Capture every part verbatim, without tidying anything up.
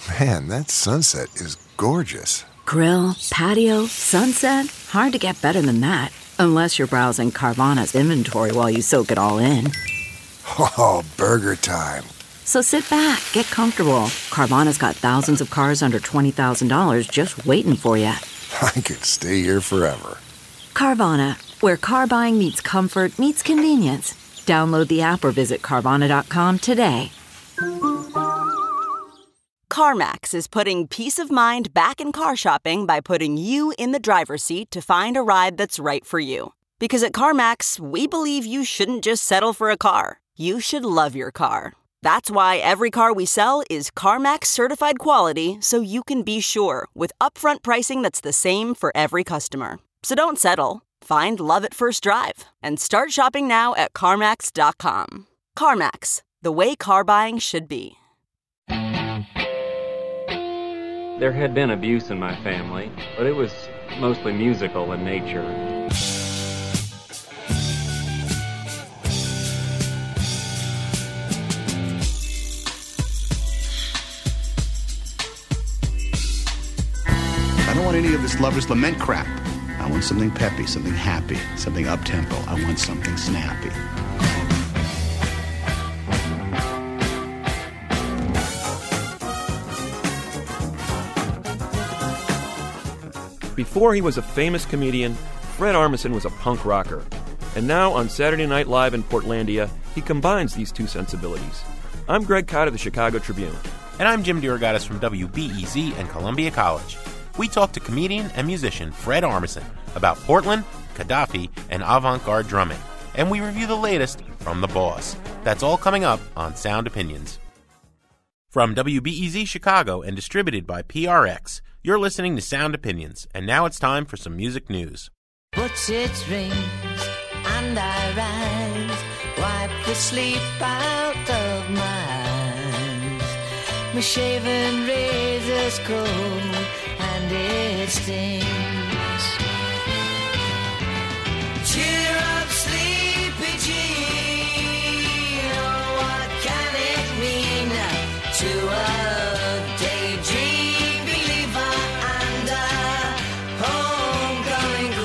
Man, that sunset is gorgeous. Grill, patio, sunset. Hard to get better than that. Unless you're browsing Carvana's inventory while you soak it all in. Oh, burger time. So sit back, get comfortable. Carvana's got thousands of cars under twenty thousand dollars just waiting for you. I could stay here forever. Carvana, where car buying meets comfort, meets convenience. Download the app or visit Carvana dot com today. CarMax is putting peace of mind back in car shopping by putting you in the driver's seat to find a ride that's right for you. Because at CarMax, we believe you shouldn't just settle for a car. You should love your car. That's why every car we sell is CarMax certified quality, so you can be sure with upfront pricing that's the same for every customer. So don't settle. Find love at first drive and start shopping now at CarMax dot com. CarMax, the way car buying should be. There had been abuse in my family, but it was mostly musical in nature. I don't want any of this lover's lament crap. I want something peppy, something happy, something up-tempo. I want something snappy. Before he was a famous comedian, Fred Armisen was a punk rocker. And now on Saturday Night Live in Portlandia, he combines these two sensibilities. I'm Greg Cott of the Chicago Tribune. And I'm Jim DeRogatis from W B E Z and Columbia College. We talked to comedian and musician Fred Armisen about Portland, Gaddafi, and avant-garde drumming. And we review the latest from The Boss. That's all coming up on Sound Opinions. From W B E Z Chicago and distributed by P R X, you're listening to Sound Opinions. And now it's time for some music news. But it rains and I rise, wipe the sleep out of my eyes. My shaven razor's cold and it stings. Cheer up, sleepy Jean. Oh, what can it mean to a daydream believer and a homecoming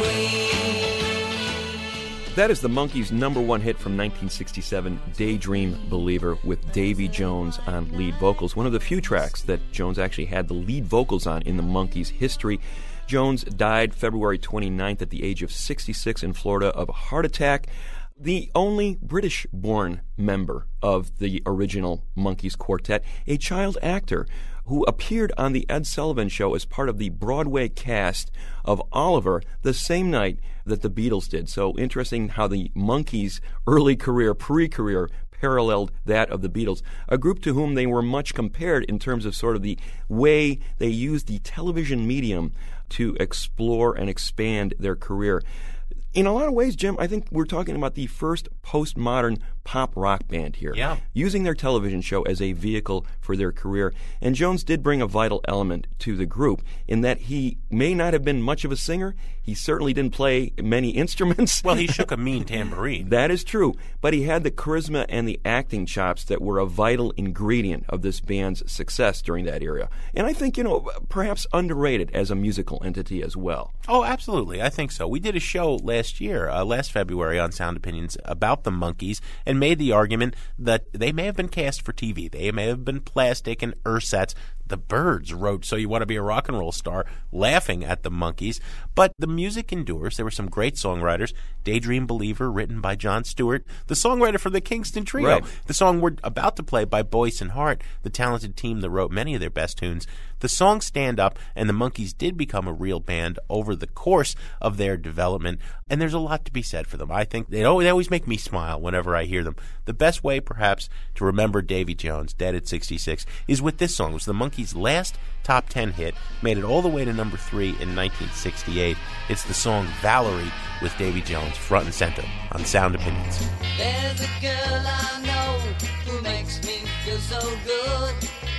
queen? That is the Monkees' number one hit from nineteen sixty-seven, Daydream Believer, with Davy Jones on lead vocals. One of the few tracks that Jones actually had the lead vocals on in the Monkees' history. Jones died February twenty-ninth at the age of sixty-six in Florida of a heart attack. The only British-born member of the original Monkees quartet, a child actor who appeared on the Ed Sullivan Show as part of the Broadway cast of Oliver the same night that the Beatles did. So interesting how the Monkees' early career, pre-career, paralleled that of the Beatles, a group to whom they were much compared in terms of sort of the way they used the television medium to explore and expand their career. In a lot of ways, Jim, I think we're talking about the first postmodern pop rock band here, yeah. using their television show as a vehicle for their career. And Jones did bring a vital element to the group in that he may not have been much of a singer. He certainly didn't play many instruments. Well, he shook a mean tambourine. That is true. But he had the charisma and the acting chops that were a vital ingredient of this band's success during that era. And I think, you know, perhaps underrated as a musical entity as well. Oh, absolutely. I think so. We did a show last year, uh, last February on Sound Opinions about the Monkees and made the argument that they may have been cast for T V. They may have been plastic and ersatz. The Byrds wrote So You Want to Be a Rock and Roll Star, laughing at the Monkees. But the music endures. There were some great songwriters. Daydream Believer, written by Jon Stewart, the songwriter for the Kingston Trio. Right. The song we're about to play by Boyce and Hart, the talented team that wrote many of their best tunes. The songs stand up, and the Monkees did become a real band over the course of their development. And there's a lot to be said for them. I think they always, they always make me smile whenever I hear them. The best way, perhaps, to remember Davy Jones, dead at sixty-six, is with this song. It was the Monkees' last top ten hit, made it all the way to number three in nineteen sixty-eight. It's the song Valerie with Davy Jones front and center on Sound Opinions. There's a girl I know who makes me feel so good,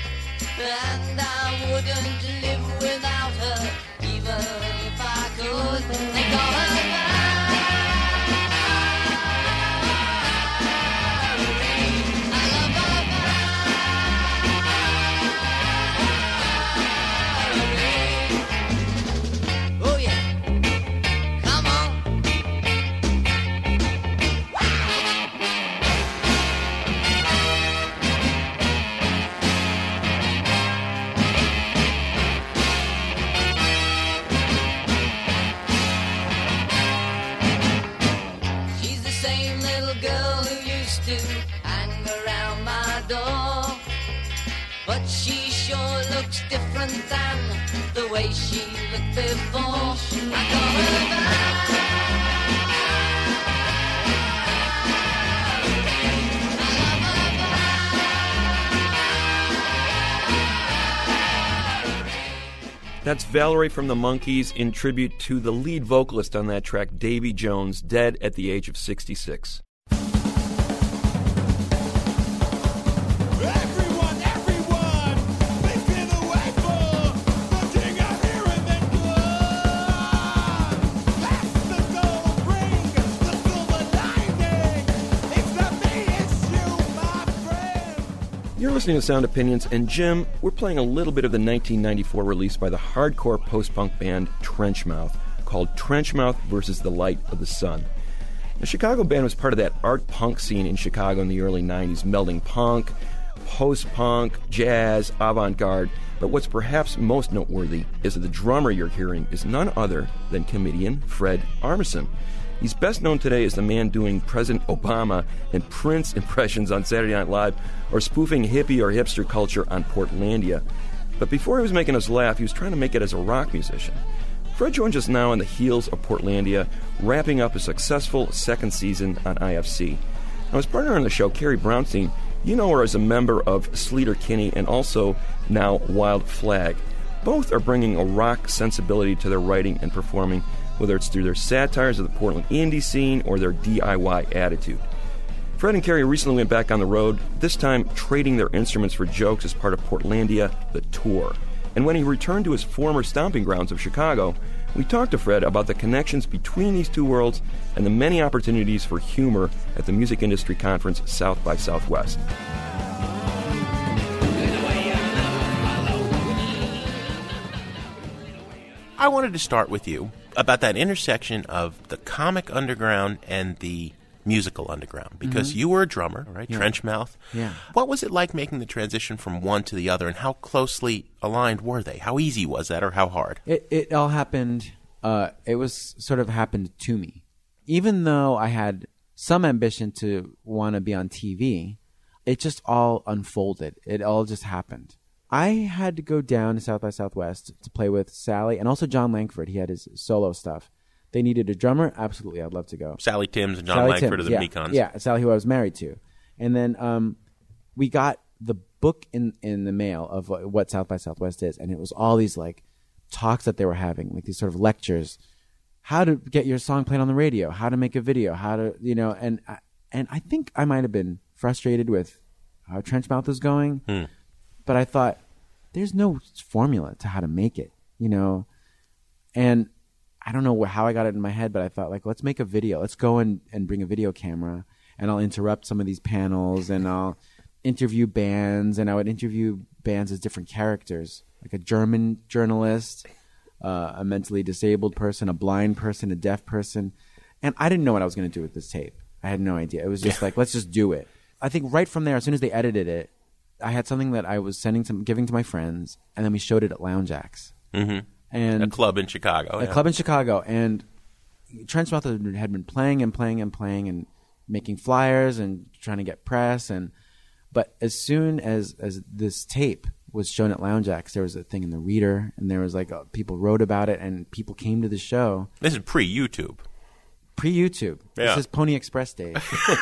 and I wouldn't live without her, even if I could. They call her Valerie. I love her. sure looks different than the way she looked before. I call her back. That's Valerie from the Monkees in tribute to the lead vocalist on that track, Davy Jones, dead at the age of sixty-six. Everyone, everyone, please clear the way for the king of here and then blood. That's the goal, bring the silver lining. It's not the issue, my friend. You're listening to Sound Opinions, and Jim, we're playing a little bit of the nineteen ninety-four release by the hardcore post-punk band Trenchmouth, called Trenchmouth versus the Light of the Sun. The Chicago band was part of that art punk scene in Chicago in the early nineties, melding punk, post-punk, jazz, avant-garde. But what's perhaps most noteworthy is that the drummer you're hearing is none other than comedian Fred Armisen. He's best known today as the man doing President Obama and Prince impressions on Saturday Night Live, or spoofing hippie or hipster culture on Portlandia. But before he was making us laugh, he was trying to make it as a rock musician. Fred joins us now on the heels of Portlandia, wrapping up a successful second season on I F C. Now, his partner on the show, Carrie Brownstein, you know her as a member of Sleater-Kinney and also now Wild Flag. Both are bringing a rock sensibility to their writing and performing, whether it's through their satires of the Portland indie scene or their D I Y attitude. Fred and Carrie recently went back on the road, this time trading their instruments for jokes as part of Portlandia, the tour. And when he returned to his former stomping grounds of Chicago, we talked to Fred about the connections between these two worlds and the many opportunities for humor at the music industry conference South by Southwest. I wanted to start with you about that intersection of the comic underground and the musical underground, because mm-hmm. you were a drummer, right? Yeah. Trenchmouth. Yeah. What was it like making the transition from one to the other, and how closely aligned were they? How easy was that, or how hard? It it all happened, uh, it was sort of happened to me. Even though I had some ambition to want to be on T V, it just all unfolded. It all just happened. I had to go down to South by Southwest to play with Sally and also John Langford. He had his solo stuff. They needed a drummer. Absolutely, I'd love to go. Sally Timms and John Sally Langford Timms, of the yeah, Mekons. Yeah, Sally, who I was married to. And then um, we got the book in, in the mail of what South by Southwest is, and it was all these like talks that they were having, like these sort of lectures. How to get your song played on the radio, how to make a video, how to, you know, and I, and I think I might have been frustrated with how Trenchmouth was going, hmm. but I thought, there's no formula to how to make it, you know, and I don't know how I got it in my head, but I thought, like, let's make a video. Let's go and, and bring a video camera, and I'll interrupt some of these panels, and I'll interview bands, and I would interview bands as different characters, like a German journalist, uh, a mentally disabled person, a blind person, a deaf person, and I didn't know what I was going to do with this tape. I had no idea. It was just like, let's just do it. I think right from there, as soon as they edited it, I had something that I was sending to, giving to my friends, and then we showed it at Lounge Acts. Mm-hmm. And a club in Chicago. A yeah. club in Chicago. And Trenchmouth had been playing and playing and playing and making flyers and trying to get press. And But as soon as, as this tape was shown at Lounge Acts, there was a thing in the Reader, and there was like uh, people wrote about it, and people came to the show. This is pre-YouTube. Pre-YouTube. Yeah. This is Pony Express days.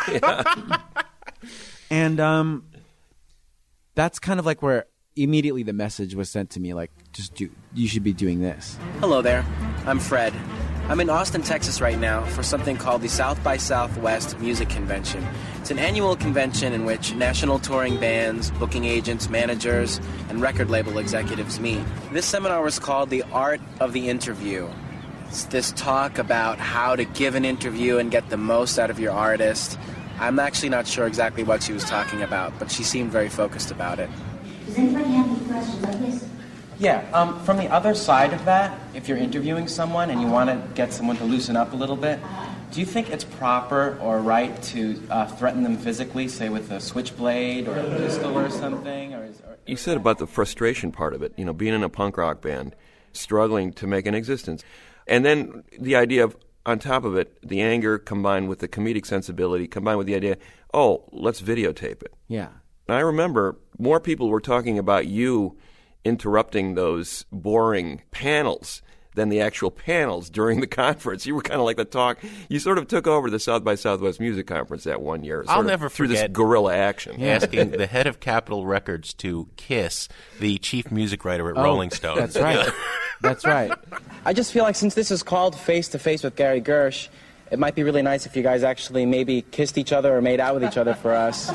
And um, that's kind of like where immediately the message was sent to me, like, just do, you should be doing this. Hello there. I'm Fred. I'm in Austin, Texas right now for something called the South by Southwest Music Convention. It's an annual convention in which national touring bands, booking agents, managers, and record label executives meet. This seminar was called The Art of the Interview. It's this talk about how to give an interview and get the most out of your artist. I'm actually not sure exactly what she was talking about, but she seemed very focused about it. Does anybody have any questions like this? Yeah, um, from the other side of that, if you're interviewing someone and you want to get someone to loosen up a little bit, do you think it's proper or right to uh, threaten them physically, say with a switchblade or a pistol or something? Or is, or, You said about the frustration part of it, you know, being in a punk rock band, struggling to make an existence. And then the idea of, on top of it, the anger combined with the comedic sensibility, combined with the idea, oh, let's videotape it. Yeah. And I remember more people were talking about you interrupting those boring panels than the actual panels during the conference. You were kind of like the talk. You sort of took over the South by Southwest Music Conference that one year. I'll sort of never through forget this guerrilla action. asking the head of Capitol Records to kiss the chief music writer at Oh, Rolling Stone. That's right. That's right. I just feel like since this is called Face to Face with Gary Gersh, it might be really nice if you guys actually maybe kissed each other or made out with each other for us.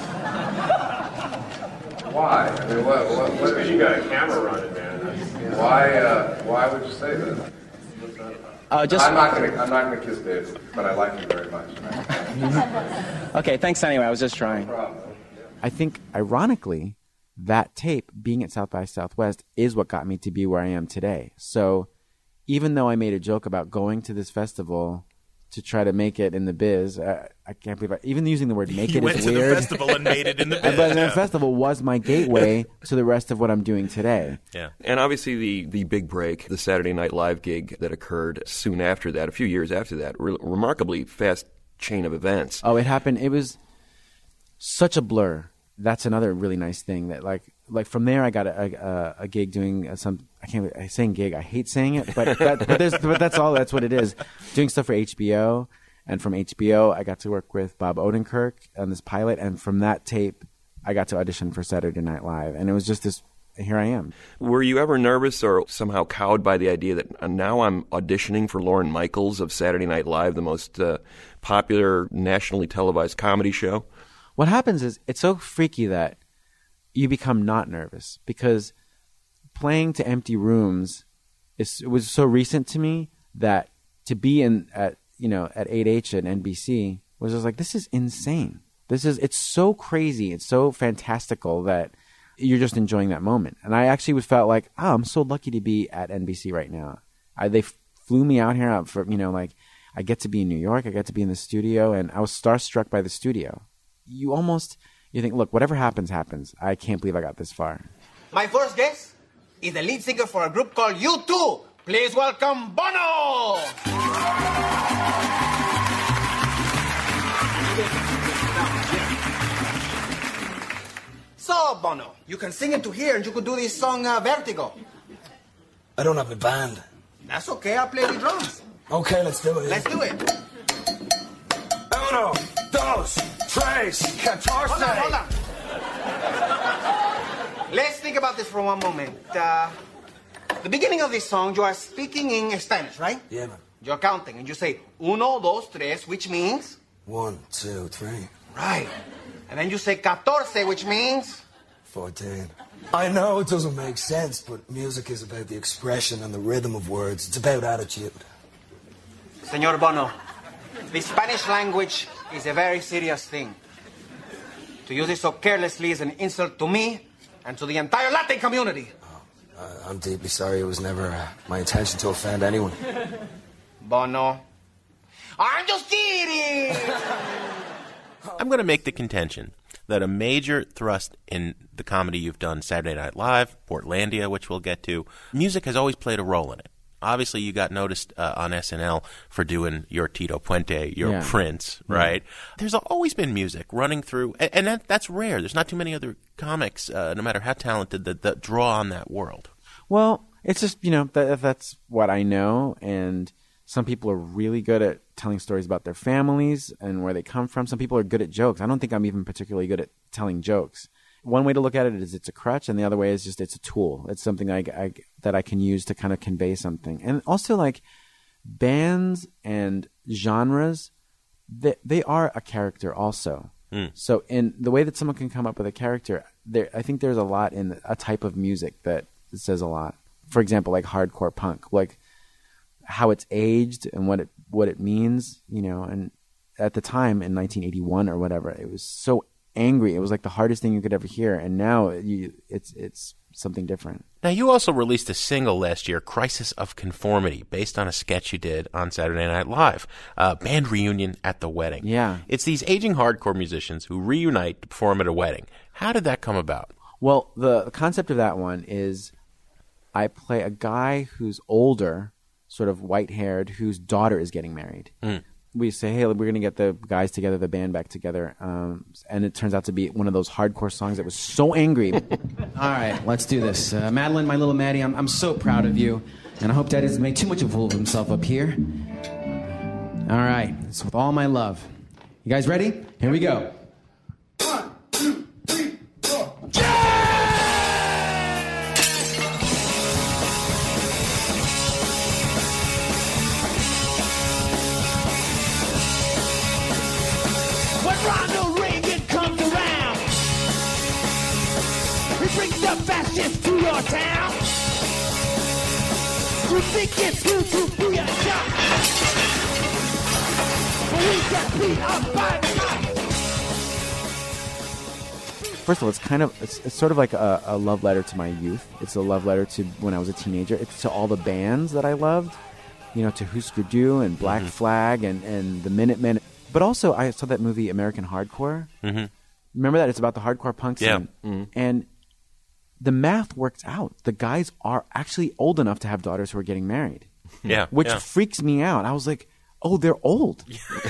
Why? I mean, what? what, what Because you got a camera running, man. Why? Uh, why would you say that? Uh, just I'm not gonna. I'm not gonna kiss David, but I like you very much. Okay, thanks anyway. I was just trying. No problem. I think, ironically, that tape, being at South by Southwest, is what got me to be where I am today. So even though I made a joke about going to this festival to try to make it in the biz, uh, I can't believe I, even using the word make You it went is to weird. the festival and made it in the biz. But the Yeah. festival was my gateway to the rest of what I'm doing today. Yeah. And obviously the, the big break, the Saturday Night Live gig that occurred soon after that, a few years after that, re- remarkably fast chain of events. Oh, it happened. It was such a blur. That's another really nice thing that like like from there I got a a, a gig doing uh, some I can't I saying gig I hate saying it but that, but, there's, but that's all that's what it is, doing stuff for H B O, and from H B O I got to work with Bob Odenkirk on this pilot, and from that tape I got to audition for Saturday Night Live, and it was just this. Here I am. Were you ever nervous or somehow cowed by the idea that uh, now I'm auditioning for Lorne Michaels of Saturday Night Live, the most uh, popular nationally televised comedy show? What happens is it's so freaky that you become not nervous, because playing to empty rooms is it was so recent to me that to be in at you know at eight H and N B C was just like, this is insane. This is it's so crazy. It's so fantastical that you're just enjoying that moment. And I actually was felt like, oh, I'm so lucky to be at N B C right now. I, they flew me out here out for you know like I get to be in New York. I get to be in the studio, and I was starstruck by the studio. You almost, you think, look, whatever happens, happens. I can't believe I got this far. My first guest is the lead singer for a group called U two. Please welcome Bono! So, Bono, you can sing into here and you could do this song, uh, Vertigo. I don't have a band. That's okay, I'll play the drums. Okay, let's do it. Let's do it. Uno, dos, tres, catorce. Hold on, hold on. Let's think about this for one moment. Uh, the beginning of this song, you are speaking in Spanish, right? Yeah, man. You're counting, and you say uno, dos, tres, which means? One, two, three. Right. And then you say catorce, which means? Fourteen. I know it doesn't make sense, but music is about the expression and the rhythm of words. It's about attitude. Señor Bono, the Spanish language is a very serious thing. To use it so carelessly is an insult to me and to the entire Latin community. Uh, I'm deeply sorry. It was never uh, my intention to offend anyone. Bono, I'm just kidding! I'm going to make the contention that a major thrust in the comedy you've done, Saturday Night Live, Portlandia, which we'll get to, music has always played a role in it. Obviously, you got noticed uh, on S N L for doing your Tito Puente, your Yeah. Prince, right? Yeah. There's always been music running through, and, and that, that's rare. There's not too many other comics, uh, no matter how talented, that, that draw on that world. Well, it's just, you know, that, that's what I know. And some people are really good at telling stories about their families and where they come from. Some people are good at jokes. I don't think I'm even particularly good at telling jokes. One way to look at it is it's a crutch, and the other way is just it's a tool. It's something I, I, that I can use to kind of convey something. And also, like, bands and genres, they, they are a character also. Mm. So in the way that someone can come up with a character, there I think there's a lot in a type of music that says a lot. For example, like hardcore punk, like how it's aged and what it what it means, you know. And at the time in nineteen eighty-one or whatever, it was so angry. It was like the hardest thing you could ever hear, and now you, it's it's something different. Now, you also released a single last year, Crisis of Conformity, based on a sketch you did on Saturday Night Live, uh, band reunion at the wedding. Yeah. It's these aging hardcore musicians who reunite to perform at a wedding. How did that come about? Well, the concept of that one is I play a guy who's older, sort of white-haired, whose daughter is getting married. Mm. we say, hey, we're going to get the guys together, the band back together. Um, and it turns out to be one of those hardcore songs that was so angry. All right, let's do this. Uh, Madeline, my little Maddie, I'm, I'm so proud of you. And I hope Dad doesn't make too much of a fool of himself up here. All right, it's with all my love. You guys ready? Here we go. One, two, three, four. When Ronald Reagan comes around, he brings the fascists to your town. You think it's good to be a shot, but we get beat up by the night. First of all, it's kind of it's, it's sort of like a, a love letter to my youth. It's a love letter to when I was a teenager. It's to all the bands that I loved, you know, to Husker Du and Black Mm-hmm. Flag and, and the Minutemen. But also, I saw that movie American Hardcore. Mm-hmm. Remember that? It's about the hardcore punks. Yeah. And, Mm-hmm. and the math works out. The guys are actually old enough to have daughters who are getting married. Yeah, Which yeah. freaks me out. I was like, oh, they're old.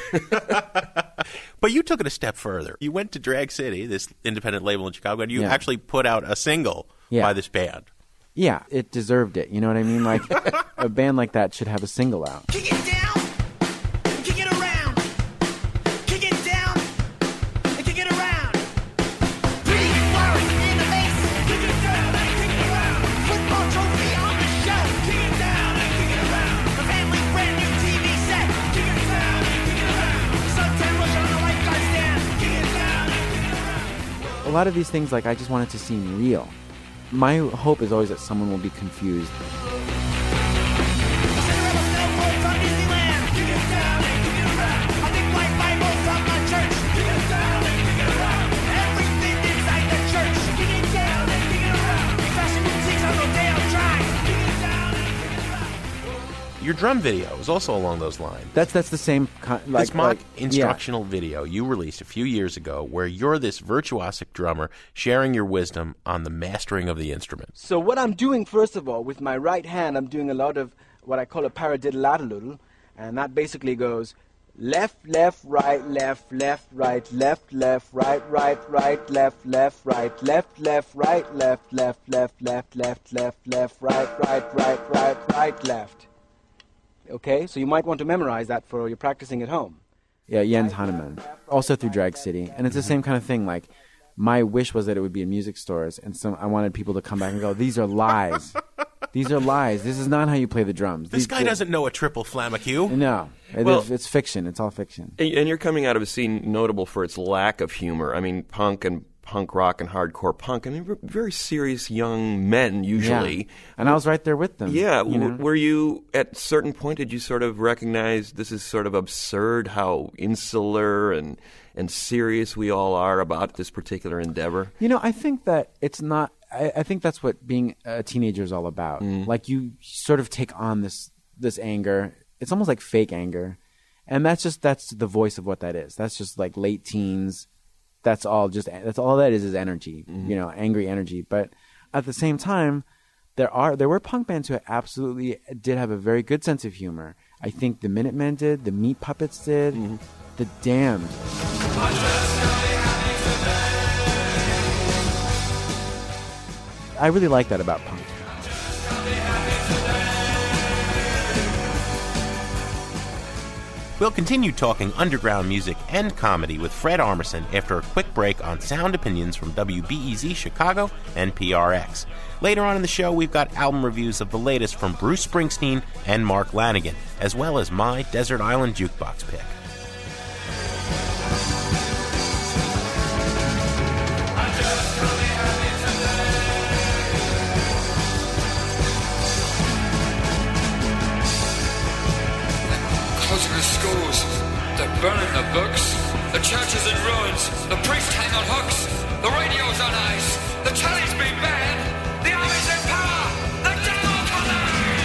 But you took it a step further. You went to Drag City, this independent label in Chicago, and you Yeah. actually put out a single Yeah. by this band. Yeah, it deserved it. You know what I mean? Like, a band like that should have a single out. Kick it down, kick it around, kick it down, and kick it around. Pretty flowers in the face, kick it down and kick it around. Football trophy on the shelf, kick it down and kick it around. A family brand new T V set, kick it down and kick it around. Suntan lotion on the lifeguard stand, kick it down and kick it around. A lot of these things, like, I just want it to seem real. My hope is always that someone will be confused. Your drum video is also along those lines. That's that's the same kind. Like, this mock like, instructional video you released a few years ago where you're this virtuosic drummer sharing your wisdom on the mastering of the instrument. So what I'm doing, first of all, with my right hand, I'm doing a lot of what I call a paradiddle-laddle, and that basically goes left, left, right, left, left, right, left, left, right, right, right, left, left, right, left, left, right, left, left, left, left, left, left, left, right, right, right, right, right, left. Okay, so you might want to memorize that for your practicing at home. Yeah, Jens Hanneman. Also through Drag City. And it's the same kind of thing. Like, my wish was that it would be in music stores, and so I wanted people to come back and go, these are lies. These are lies. This is not how you play the drums. This These- guy doesn't know a triple flamacue. No. It Well- is, it's fiction. It's all fiction. And and you're coming out of a scene notable for its lack of humor. I mean, punk and punk rock and hardcore punk. I mean, we're very serious young men usually. Yeah. And I was right there with them. Yeah. you w- know? Were you, at a certain point, did you sort of recognize this is sort of absurd how insular and, and serious we all are about this particular endeavor? You know, I think that it's not. I, I think that's what being a teenager is all about. Mm. Like, you sort of take on this this anger. It's almost like fake anger, and that's just that's the voice of what that is. That's just like late teens. That's all. Just that's all that is is energy. Mm-hmm. You know, angry energy. But at the same time, there are there were punk bands who absolutely did have a very good sense of humor. I think the Minutemen did. The Meat Puppets did. Mm-hmm. The Damned. I really like that about punk. We'll continue talking underground music and comedy with Fred Armisen after a quick break on Sound Opinions from W B E Z Chicago and P R X. Later on in the show, we've got album reviews of the latest from Bruce Springsteen and Mark Lanigan, as well as my Desert Island Jukebox pick. Closing the schools, they're burning the books, the church is in ruins, the priests hang on hooks, the radio's on ice, the telly's been banned, the army's in power, the devil coming!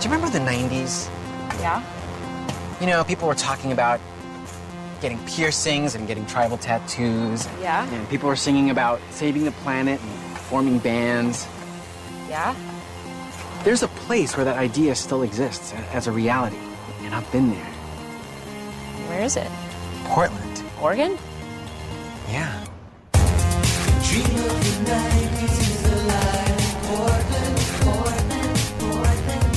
Do you remember the nineties? Yeah? You know, people were talking about getting piercings and getting tribal tattoos. Yeah? And people were singing about saving the planet and forming bands. Yeah? There's a place where that idea still exists a- as a reality, and I've been there. Where is it? Portland. Oregon? Yeah. Dream of the nineties is alive. Portland, Portland, Portland.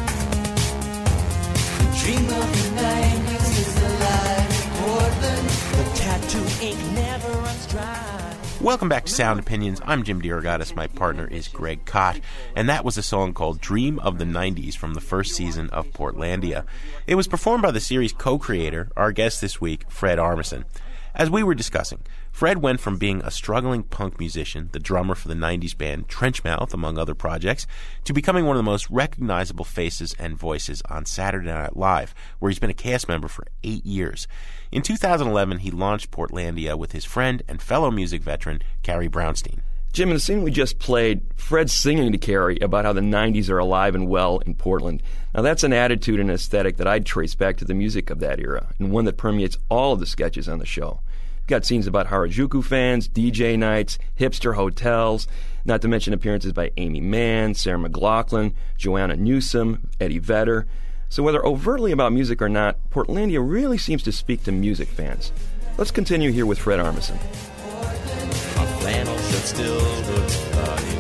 Dream of the nineties is alive. Portland. The tattoo ink never runs dry. Welcome back to Sound Opinions. I'm Jim DeRogatis. My partner is Greg Kot. And that was a song called Dream of the nineties from the first season of Portlandia. It was performed by the series co-creator, our guest this week, Fred Armisen. As we were discussing, Fred went from being a struggling punk musician, the drummer for the nineties band Trenchmouth, among other projects, to becoming one of the most recognizable faces and voices on Saturday Night Live, where he's been a cast member for eight years. In two thousand eleven, he launched Portlandia with his friend and fellow music veteran, Carrie Brownstein. Jim, in the scene we just played, Fred's singing to Carrie about how the nineties are alive and well in Portland. Now, that's an attitude and aesthetic that I'd trace back to the music of that era, and one that permeates all of the sketches on the show. You've got scenes about Harajuku fans, D J nights, hipster hotels, not to mention appearances by Amy Mann, Sarah McLachlan, Joanna Newsom, Eddie Vedder. So whether overtly about music or not, Portlandia really seems to speak to music fans. Let's continue here with Fred Armisen. My flannel shirt still looks funny.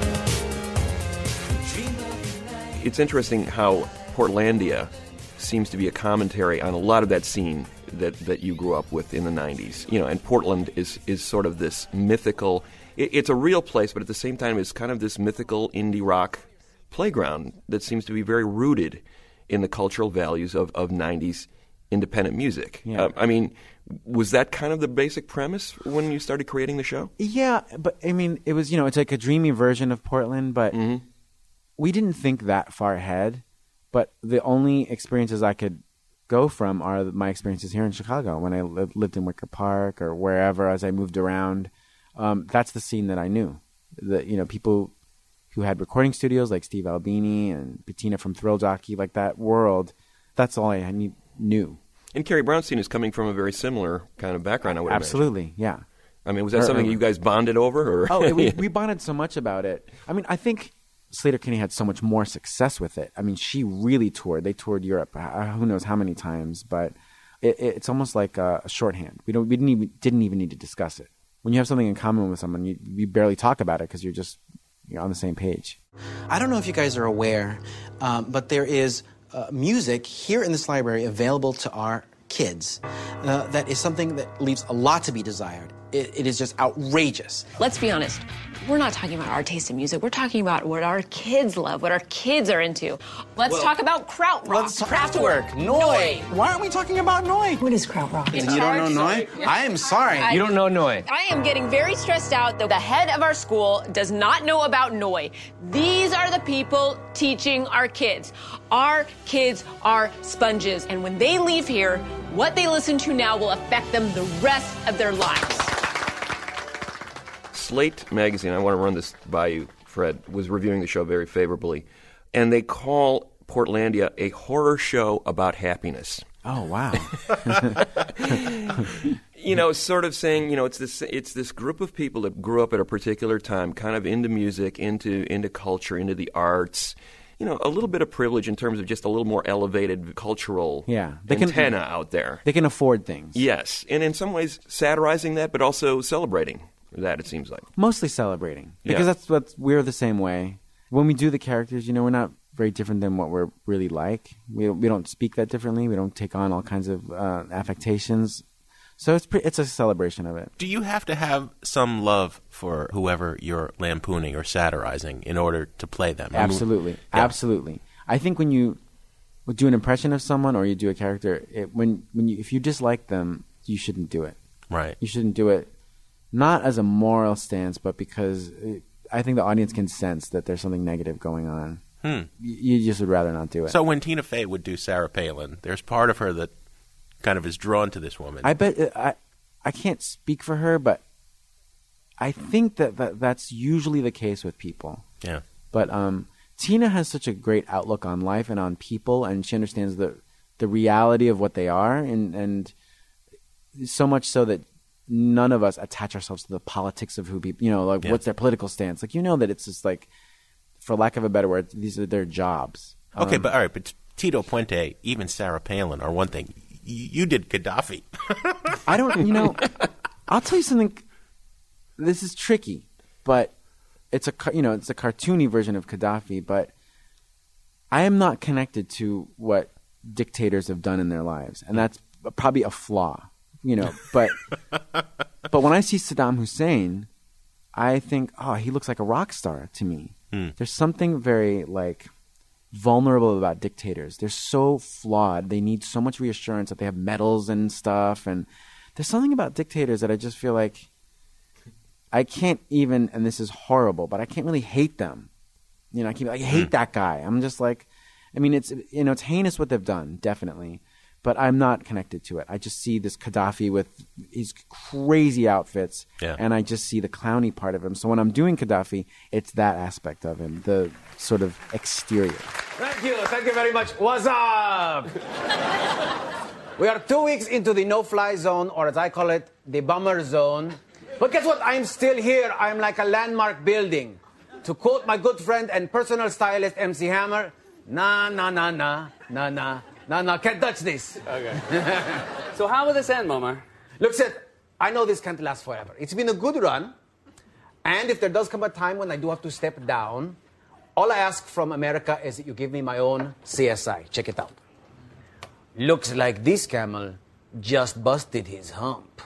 It's interesting how Portlandia seems to be a commentary on a lot of that scene that, that you grew up with in the nineties. You know, and Portland is, is sort of this mythical, it, it's a real place, but at the same time it's kind of this mythical indie rock playground that seems to be very rooted in the cultural values of, of nineties independent music. Yeah. Uh, I mean, was that kind of the basic premise when you started creating the show? Yeah, but I mean, it was, you know, it's like a dreamy version of Portland, but Mm-hmm. we didn't think that far ahead. But the only experiences I could go from are my experiences here in Chicago when I li- lived in Wicker Park or wherever as I moved around. Um, that's the scene that I knew. The, you know, people who had recording studios like Steve Albini and Bettina from Thrill Jockey, like that world, that's all I knew. knew. And Carrie Brownstein is coming from a very similar kind of background, I would Absolutely, imagine. yeah. I mean, was that Or- something or- you guys bonded over? Or? Oh, it, we, we bonded so much about it. I mean, I think Sleater-Kinney had so much more success with it. I mean, she really toured. They toured Europe, uh, who knows how many times, but it, it, it's almost like a, a shorthand. We don't, we didn't even, didn't even need to discuss it. When you have something in common with someone, you, you barely talk about it because you're just you're on the same page. I don't know if you guys are aware, um, but there is uh, music here in this library available to our kids uh, that is something that leaves a lot to be desired. It, it is just outrageous. Let's be honest. We're not talking about our taste in music. We're talking about what our kids love, what our kids are into. Let's Well, talk about krautrock. Let's Kraftwerk, Noi. Why aren't we talking about Noi? What is krautrock? And you don't know Noi? I am sorry. I- you don't know Noi. I am getting very stressed out that the head of our school does not know about Noi. These are the people teaching our kids. Our kids are sponges, and when they leave here, what they listen to now will affect them the rest of their lives. Slate magazine, I want to run this by you, Fred, was reviewing the show very favorably, and they call Portlandia a horror show about happiness. Oh, wow. You know, sort of saying, you know, it's this it's this group of people that grew up at a particular time, kind of into music, into into culture, into the arts. You know, a little bit of privilege in terms of just a little more elevated cultural Yeah, they can- antenna out there. They can afford things. Yes, and in some ways satirizing that, but also celebrating that, it seems like. Mostly celebrating. Because Yeah. that's what we're the same way. When we do the characters, you know, we're not very different than what we're really like. We we don't speak that differently. We don't take on all kinds of uh, affectations. So it's pre- it's a celebration of it. Do you have to have some love for whoever you're lampooning or satirizing in order to play them? I mean, Absolutely, yeah. absolutely. I think when you do an impression of someone or you do a character, it, when when you if you dislike them, you shouldn't do it. Right. You shouldn't do it, not as a moral stance, but because it, I think the audience can sense that there's something negative going on. Hmm. You, you just would rather not do it. So when Tina Fey would do Sarah Palin, there's part of her that kind of is drawn to this woman. I bet uh, I I can't speak for her, but I think that, that that's usually the case with people. Yeah. But um, Tina has such a great outlook on life and on people, and she understands the the reality of what they are, and and so much so that none of us attach ourselves to the politics of who people, you know, like Yeah. what's their political stance. Like, you know that it's just like, for lack of a better word, these are their jobs. Okay, Um, but all right, but Tito Puente, even Sarah Palin are one thing. Y- you did Gaddafi. I don't, you know, I'll tell you something. This is tricky, but it's a, ca- you know, it's a cartoony version of Gaddafi, but I am not connected to what dictators have done in their lives. And that's probably a flaw, you know, but, but when I see Saddam Hussein, I think, oh, he looks like a rock star to me. Hmm. There's something very like vulnerable about dictators. They're so flawed. They need so much reassurance that they have medals and stuff. And there's something about dictators that I just feel like I can't even, and this is horrible, but I can't really hate them. You know, I keep like, I hate that guy. I'm just like, I mean, it's, you know, it's heinous what they've done, definitely. But I'm not connected to it. I just see this Gaddafi with his crazy outfits, Yeah. and I just see the clowny part of him. So when I'm doing Gaddafi, it's that aspect of him, the sort of exterior. Thank you. Thank you very much. What's up? We are two weeks into the no-fly zone, or as I call it, the bummer zone. But guess what? I'm still here. I'm like a landmark building. To quote my good friend and personal stylist, M C Hammer, na, na, na, na, na, na, na, na, can't touch this. Okay. So how will this end, Momar? Look, Sid, I know this can't last forever. It's been a good run. And if there does come a time when I do have to step down, all I ask from America is that you give me my own C S I. Check it out. Looks like this camel just busted his hump.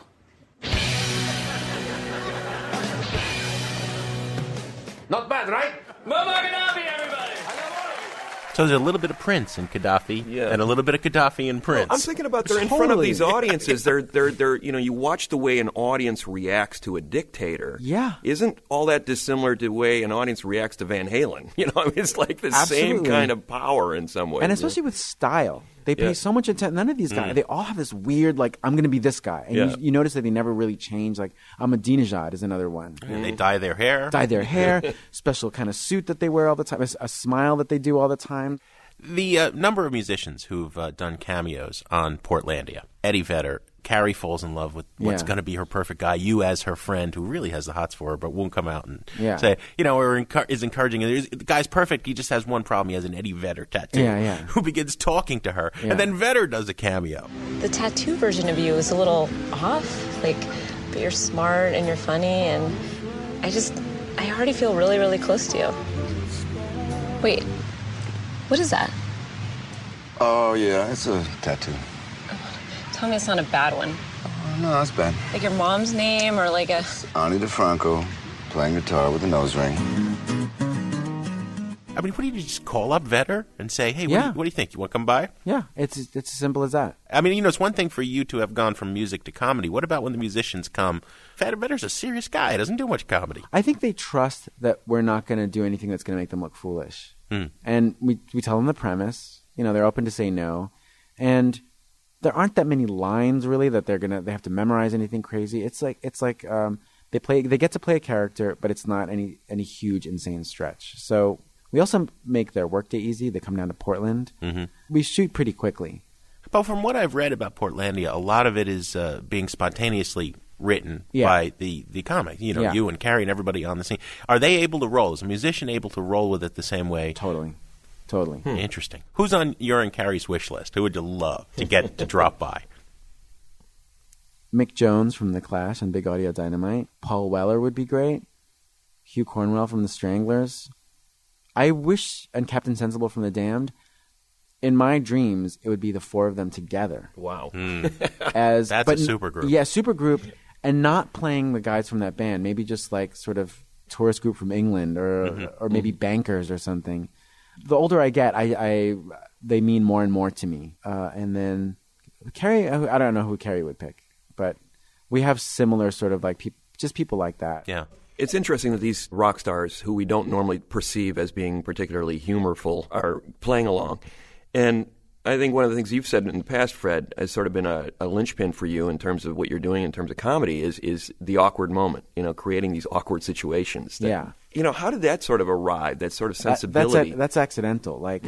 Not bad, right? Muammar Gaddafi, everybody! So there's a little bit of Prince in Gaddafi, Yeah. and a little bit of Gaddafi in Prince. I'm thinking about they're in front of Totally. these audiences. They're they're they're you know, you watch the way an audience reacts to a dictator. Yeah. Isn't all that dissimilar to the way an audience reacts to Van Halen? You know, I mean, it's like the same Absolutely. kind of power in some ways. And especially with style. They pay Yeah. so much attention. None of these guys, Mm. they all have this weird, like, I'm going to be this guy. And Yeah. you, you notice that they never really change. Like, Ahmadinejad is another one. And they dye their hair. Dye their hair, special kind of suit that they wear all the time, a, a smile that they do all the time. The uh, number of musicians who've uh, done cameos on Portlandia. Eddie Vedder, Carrie falls in love with what's Yeah. going to be her perfect guy. You as her friend who really has the hots for her but won't come out and Yeah. say, you know, or encu- is encouraging. And there's- the guy's perfect. He just has one problem. He has an Eddie Vedder tattoo. Yeah, yeah. Who begins talking to her. Yeah. And then Vedder does a cameo. The tattoo version of you is a little off, like, but you're smart and you're funny, and I just, I already feel really, really close to you. Wait, what is that? Oh, yeah, it's a tattoo. Tell me it's not a bad one. Oh, no, that's bad. Like your mom's name or like a... Ani DeFranco playing guitar with a nose ring. I mean, what do you just call up Vedder and say, hey, what, do, Yeah. you, what do you think? You want to come by? Yeah, it's it's as simple as that. I mean, you know, it's one thing for you to have gone from music to comedy. What about when the musicians come? Vedder, Vedder's a serious guy. He doesn't do much comedy. I think they trust that we're not going to do anything that's going to make them look foolish. Hmm. And we we tell them the premise. You know, they're open to say no. And there aren't that many lines really that they're gonna they have to memorize anything crazy. It's like it's like um, they play they get to play a character, but it's not any any huge insane stretch. So we also make their workday easy. They come down to Portland. Mm-hmm. We shoot pretty quickly. But from what I've read about Portlandia, a lot of it is uh, being spontaneously written Yeah. by the, the comic. You know, Yeah. you and Carrie and everybody on the scene. Are they able to roll? Is a musician able to roll with it the same way? Totally. Totally. Hmm. Interesting. Who's on your and Carrie's wish list? Who would you love to get to drop by? Mick Jones from The Clash and Big Audio Dynamite. Paul Weller would be great. Hugh Cornwell from The Stranglers. I wish, and Captain Sensible from The Damned. In my dreams, it would be the four of them together. Wow. As That's but a n- super group. Yeah, super group, and not playing the guys from that band. Maybe just like sort of tourist group from England, or Mhm. or maybe bankers or something. The older I get, I, I they mean more and more to me. Uh, and then Carrie, I don't know who Carrie would pick, but we have similar sort of like peop just people like that. Yeah. It's interesting that these rock stars, who we don't normally perceive as being particularly humorful, are playing along. And I think one of the things you've said in the past, Fred, has sort of been a, a linchpin for you in terms of what you're doing in terms of comedy is is the awkward moment, you know, creating these awkward situations that Yeah. You know, how did that sort of arrive, that sort of That- sensibility? that's, a, that's accidental. Like,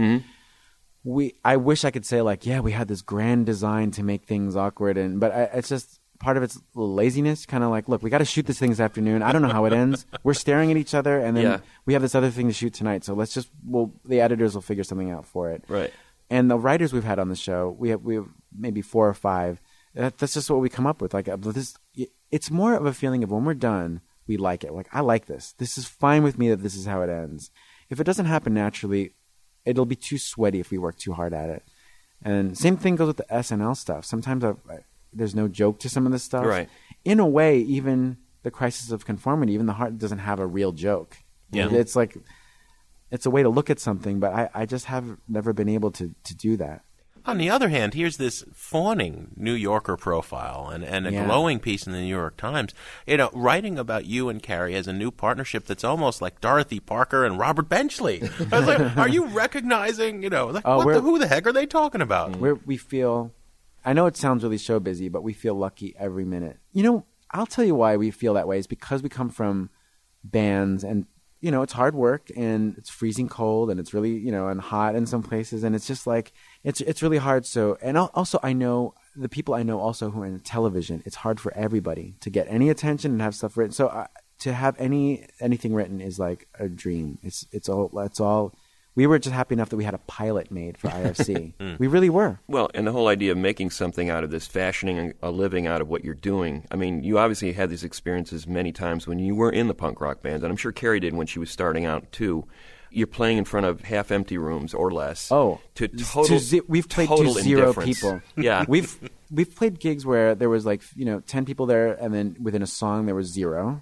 we, I wish I could say like, yeah, we had this grand design to make things awkward, and but I, it's just part of it's laziness. Kind of like, look, we got to shoot this thing this afternoon. I don't know how it ends. We're staring at each other, and then Yeah. we have this other thing to shoot tonight. So let's just, well, the editors will figure something out for it. Right. And the writers we've had on the show, we have we have maybe four or five. That, that's just what we come up with. Like, uh, this, it's more of a feeling of when we're done, we like it. Like, I like this. This is fine with me that this is how it ends. If it doesn't happen naturally, it'll be too sweaty if we work too hard at it. And same thing goes with the S N L stuff. Sometimes I've, I, there's no joke to some of this stuff. Right. In a way, even the Crisis of Conformity, even the heart doesn't have a real joke. Yeah. It's like, it's a way to look at something, but I, I just have never been able to, to do that. On the other hand, here's this fawning New Yorker profile and, and a Yeah. glowing piece in the New York Times, you know, writing about you and Carrie as a new partnership that's almost like Dorothy Parker and Robert Benchley. I was like, are you recognizing, you know, like, Oh, what we're- the, who the heck are they talking about? We're, we feel, I know it sounds really show busy, but we feel lucky every minute. You know, I'll tell you why we feel that way is because we come from bands and, you know, it's hard work and it's freezing cold and it's really, you know, and hot in some places. And it's just like, it's, it's really hard. So, and al- also I know the people I know also who are in television, it's hard for everybody to get any attention and have stuff written. So uh, to have any, anything written is like a dream. It's, it's all, it's all, we were just happy enough that we had a pilot made for I F C. We really were. Well, and the whole idea of making something out of this, fashioning a living out of what you're doing. I mean, you obviously had these experiences many times when you were in the punk rock bands, and I'm sure Carrie did when she was starting out, too. You're playing in front of half-empty rooms or less. Oh, to total, to ze- we've played total to zero indifference. people. Yeah, we've we've played gigs where there was like you know ten people there, and then within a song there was zero.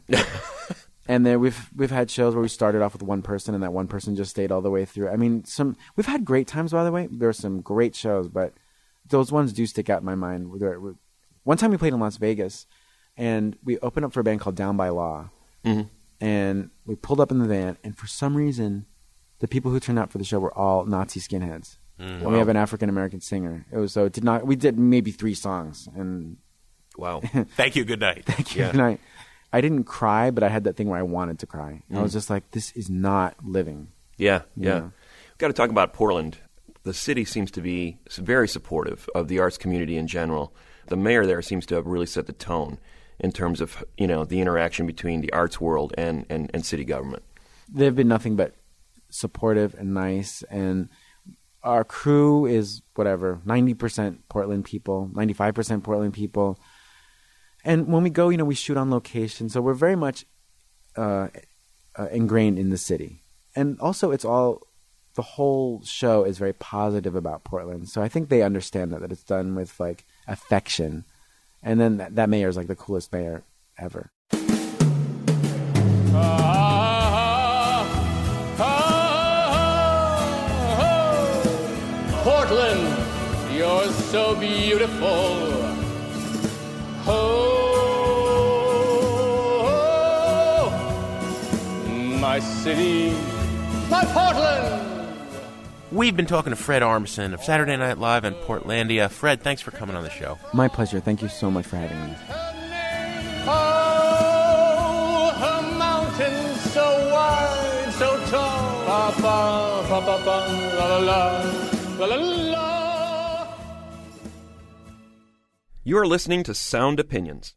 And then we've we've had shows where we started off with one person, and that one person just stayed all the way through. I mean, some we've had great times, by the way. There are some great shows, but those ones do stick out in my mind. One time we played in Las Vegas, and we opened up for a band called Down by Law, Mhm. and we pulled up in the van, and for some reason, the people who turned out for the show were all Nazi skinheads, Mm, and wow. we have an African American singer. It was so it did not. We did maybe three songs, and wow. Thank you. Good night. Thank you. Yeah. Good night. I didn't cry, but I had that thing where I wanted to cry. I was Mm. just like, this is not living. Yeah, yeah. Yeah. We've got to talk about Portland. The city seems to be very supportive of the arts community in general. The mayor there seems to have really set the tone in terms of, you know, the interaction between the arts world and, and, and city government. They've been nothing but supportive and nice, and our crew is whatever, ninety percent Portland people, ninety-five percent Portland people. And when we go, you know, we shoot on location, so we're very much uh, uh, ingrained in the city. And also, it's all, the whole show is very positive about Portland. So I think they understand that, that it's done with, like, affection. And then that, that mayor is, like, the coolest mayor ever. Portland, you're so beautiful. Oh, my city, my Portland. We've been talking to Fred Armisen of Saturday Night Live and Portlandia. Fred, thanks for coming on the show. My pleasure. Thank you so much for having me. Oh, her mountains so wide, so tall. Ba, ba, ba, ba, ba, la, la, la, la, la, la. You are listening to Sound Opinions.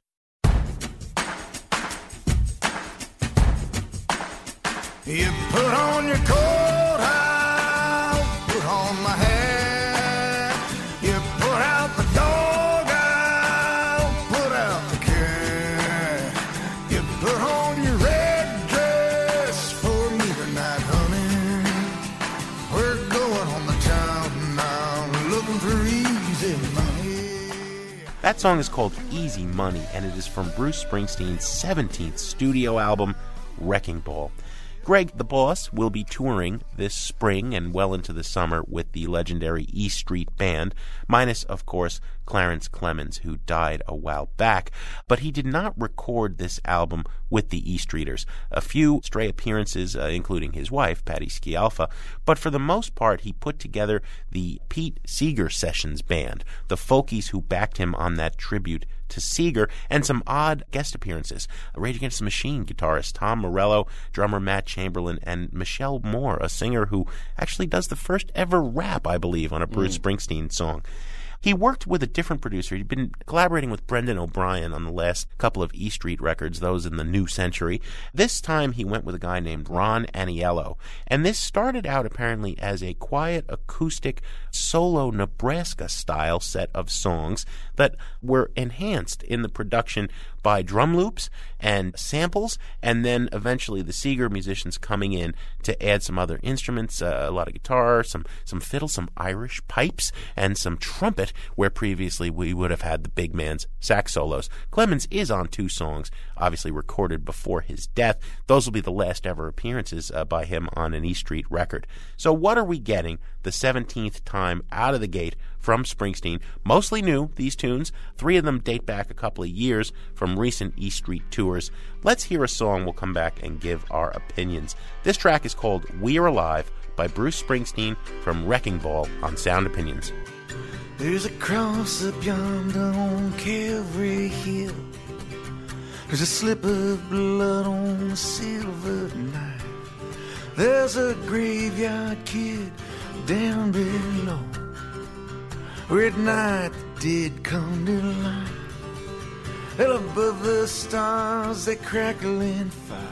You put on your coat, I'll put on my hat. You put out the dog, I'll put out the cat. You put on your red dress for me tonight, honey. We're going on the town now, looking for easy money. That song is called Easy Money, and it is from Bruce Springsteen's seventeenth studio album, Wrecking Ball. Greg, the boss, will be touring this spring and well into the summer with the legendary E Street Band, minus, of course, Clarence Clemens, who died a while back. But he did not record this album with the E Streeters. A few stray appearances, uh, including his wife, Patty Scialfa, but for the most part, he put together the Pete Seeger Sessions Band, the folkies who backed him on that tribute to to Seeger, and some odd guest appearances. Rage Against the Machine guitarist Tom Morello, drummer Matt Chamberlain, and Michelle Moore, a singer who actually does the first ever rap, I believe, on a Bruce mm. Springsteen song. He worked with a different producer. He'd been collaborating with Brendan O'Brien on the last couple of E Street records, those in the new century. This time he went with a guy named Ron Aniello. And this started out apparently as a quiet, acoustic, solo Nebraska-style set of songs that were enhanced in the production by drum loops and samples, and then eventually the Seeger musicians coming in to add some other instruments, uh, a lot of guitar, some some fiddle, some Irish pipes, and some trumpet, where previously we would have had the big man's sax solos. Clemens is on two songs, obviously recorded before his death. Those will be the last ever appearances uh, by him on an E Street record. So what are we getting the seventeenth time out of the gate from Springsteen? Mostly new, these tunes. Three of them date back a couple of years from recent E Street tours. Let's hear a song. We'll come back and give our opinions. This track is called We're Alive by Bruce Springsteen from Wrecking Ball on Sound Opinions. There's a cross up yonder on Calvary Hill. There's a slip of blood on a silver knife. There's a graveyard kid down below, where at night the dead come to life. Well, above the stars they crackle in fire.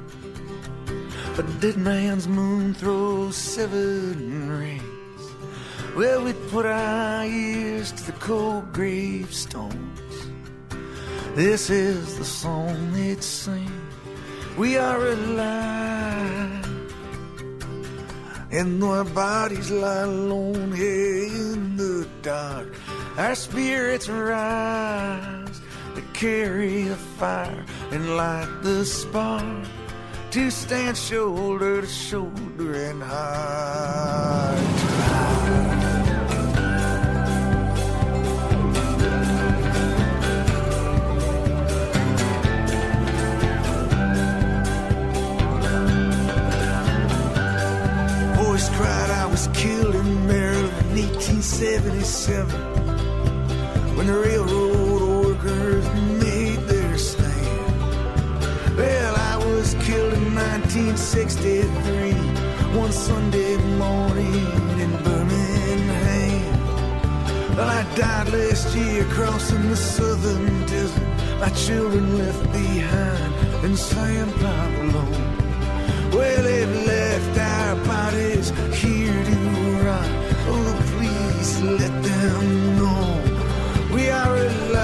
A dead man's moon throws seven rays. Well, we put our ears to the cold gravestones. This is the song they'd sing. We are alive, and though our bodies lie alone here in the dark, our spirits rise to carry the fire and light the spark, to stand shoulder to shoulder and heart to heart. Boys cried I was killed in Maryland in eighteen seventy-seven, when the railroad workers made their stand. Well, I was killed in nineteen sixty-three, one Sunday morning in Birmingham. Well, I died last year crossing the southern desert, my children left behind in San Pablo. Well, it left our bodies here to rot. Oh, please let them know we are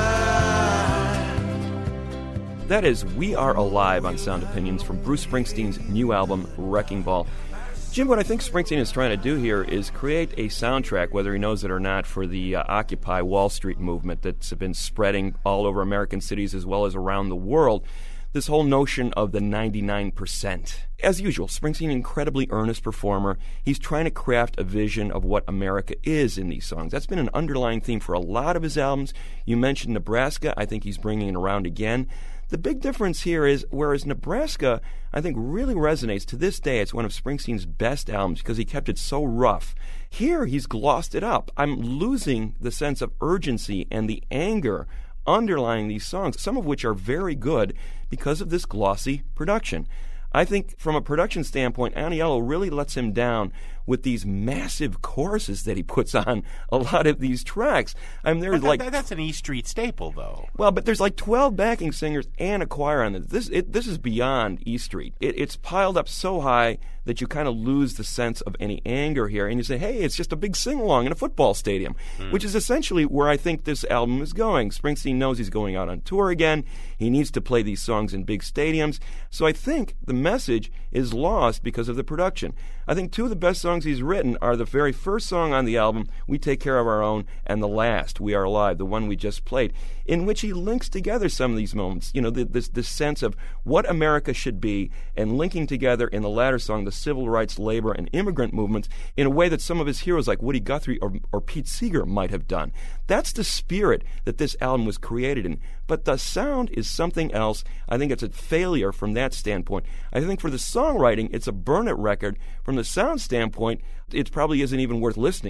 alive. That is We Are Alive on Sound Opinions from Bruce Springsteen's new album, Wrecking Ball. Jim, what I think Springsteen is trying to do here is create a soundtrack, whether he knows it or not, for the uh, Occupy Wall Street movement that's been spreading all over American cities as well as around the world. This whole notion of the ninety-nine percent. As usual, Springsteen, an incredibly earnest performer. He's trying to craft a vision of what America is in these songs. That's been an underlying theme for a lot of his albums. You mentioned Nebraska. I think he's bringing it around again. The big difference here is, whereas Nebraska, I think, really resonates to this day, it's one of Springsteen's best albums because he kept it so rough. Here, he's glossed it up. I'm losing the sense of urgency and the anger underlying these songs, some of which are very good because of this glossy production. I think from a production standpoint, Aniello really lets him down with these massive choruses that he puts on a lot of these tracks. I mean, there's that, like that, that's an E Street staple, though. Well, but there's like twelve backing singers and a choir on this. This it, this is beyond E Street. It, it's piled up so high that you kind of lose the sense of any anger here, and you say, hey, it's just a big sing-along in a football stadium, mm. which is essentially where I think this album is going. Springsteen knows he's going out on tour again. He needs to play these songs in big stadiums. So I think the message is lost because of the production. I think two of the best songs he's written are the very first song on the album, We Take Care of Our Own, and the last, We Are Alive, the one we just played, in which he links together some of these moments, you know, the, this, this sense of what America should be, and linking together in the latter song the civil rights, labor, and immigrant movements in a way that some of his heroes like Woody Guthrie or, or Pete Seeger might have done. That's the spirit that this album was created in. But the sound is something else. I think it's a failure from that standpoint. I think for the songwriting, it's a burn-it record. From the sound standpoint, it probably isn't even worth listening to.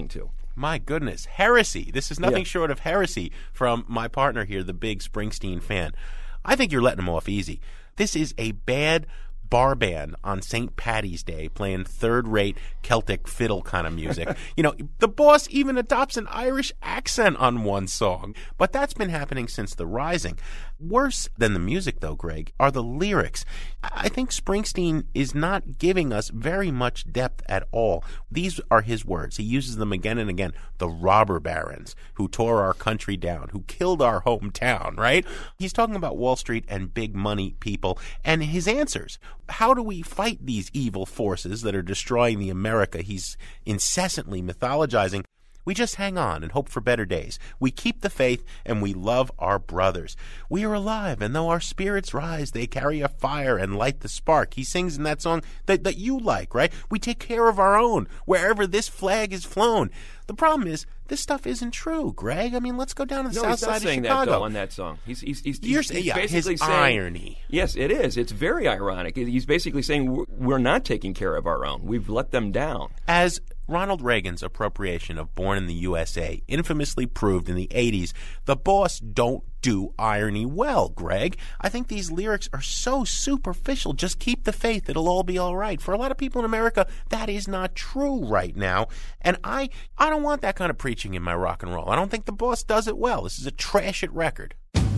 My goodness. Heresy. This is nothing Yeah. short of heresy from my partner here, the big Springsteen fan. I think you're letting him off easy. This is a bad bar band on Saint Paddy's Day playing third-rate Celtic fiddle kind of music. You know, the boss even adopts an Irish accent on one song. But that's been happening since the Rising. Worse than the music, though, Greg, are the lyrics. I think Springsteen is not giving us very much depth at all. These are his words. He uses them again and again. The robber barons who tore our country down, who killed our hometown, right? He's talking about Wall Street and big money people and his answers. How do we fight these evil forces that are destroying the America he's incessantly mythologizing? We just hang on and hope for better days. We keep the faith and we love our brothers. We are alive, and though our spirits rise, they carry a fire and light the spark. He sings in that song that, that you like, right? We take care of our own wherever this flag is flown. The problem is, this stuff isn't true, Greg. I mean, let's go down to the No, south he's not side of saying Chicago. that, though, on that song. He's, he's, he's, You're he's, saying- he's yeah, his basically saying... irony. Yes, it is. It's very ironic. He's basically saying we're- we're not taking care of our own. We've let them down. As Ronald Reagan's appropriation of Born in the U S A infamously proved in the eighties, the boss don't do irony well, Greg. I think these lyrics are so superficial. Just keep the faith. It'll all be all right. For a lot of people in America, that is not true right now. And I, I don't want that kind of preaching in my rock and roll. I don't think the boss does it well. This is a trash it record.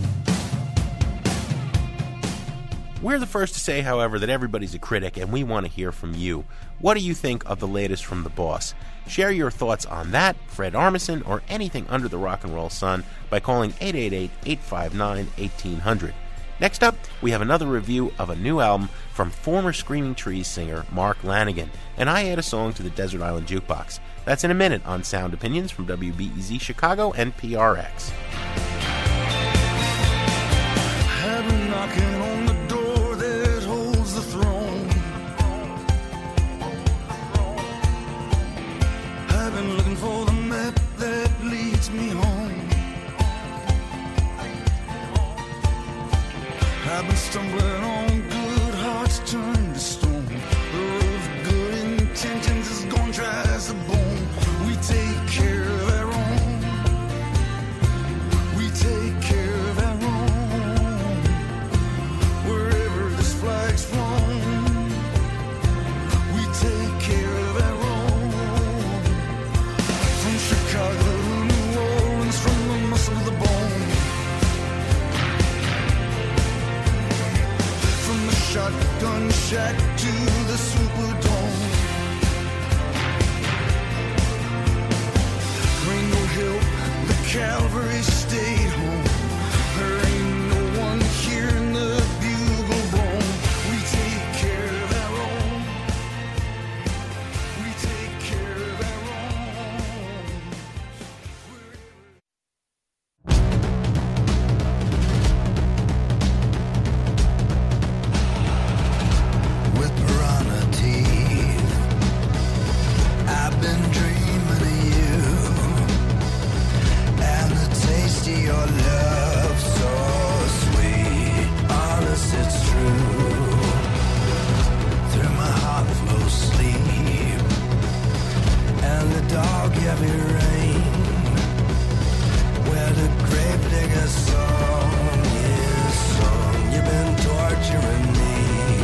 We're the first to say, however, that everybody's a critic, and we want to hear from you. What do you think of the latest from the boss? Share your thoughts on that, Fred Armisen, or anything under the rock and roll sun by calling eight eight eight, eight five nine, one eight hundred. Next up, we have another review of a new album from former Screaming Trees singer Mark Lanegan, and I add a song to the Desert Island Jukebox. That's in a minute on Sound Opinions from W B E Z Chicago and P R X. I've been knocking on the door that holds the throne. I've been looking for the map that leads me home. I've been stumbling on good hearts turned to stone. The road of good intentions is gone dry as a bone. We take care of our own. We take care of our own. Wherever this flag's flown, we take care of our own. From Chicago to New Orleans, from the muscle to the bone. From the shotgun shack to the Superdome. There ain't no help, the cavalry stayed home. There ain't no one hearing the bugle blown. We take care of our own. We take care of our own. With piranha teeth, I've been dreaming of you and the taste of your love, so sweet. Honest, it's true. Through my heart flows sleep and the dog heavy rain, where the gravedigger's song is sung. You've been torturing me.